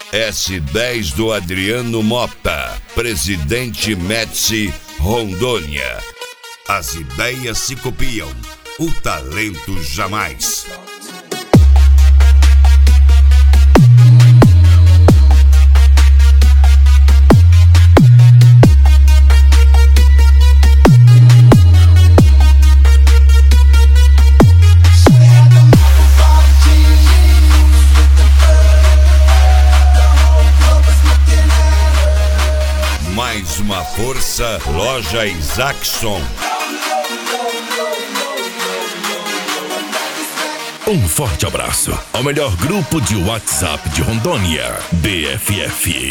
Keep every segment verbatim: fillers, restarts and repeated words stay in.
S dez do Adriano Mota, Presidente Médici, Rondônia. As ideias se copiam, o talento jamais. Mais uma força, Loja Isaacson. Um forte abraço ao melhor grupo de WhatsApp de Rondônia, B F F.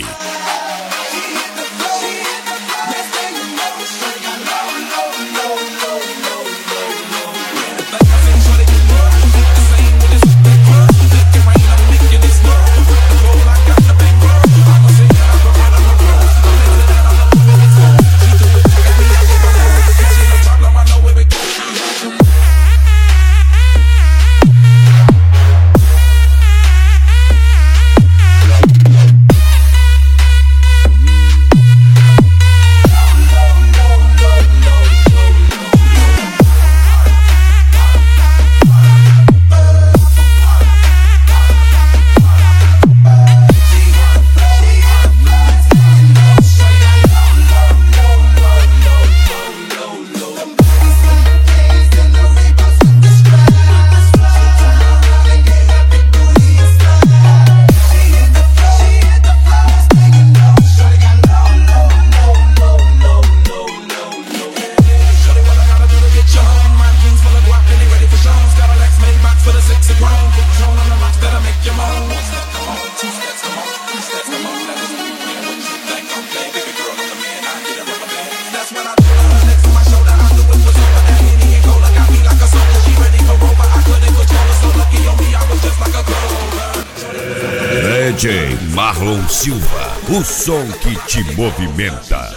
D J Marlon Silva, o som que te movimenta.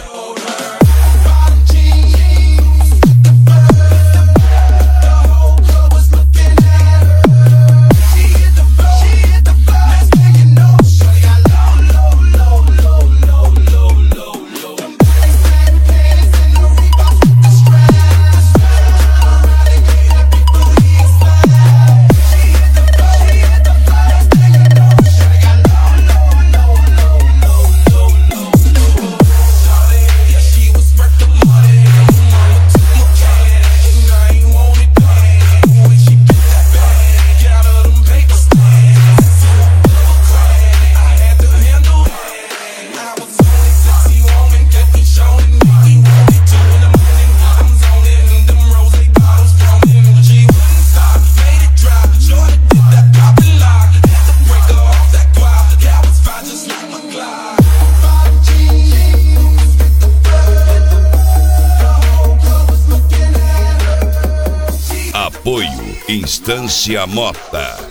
Apoio Instância Mota.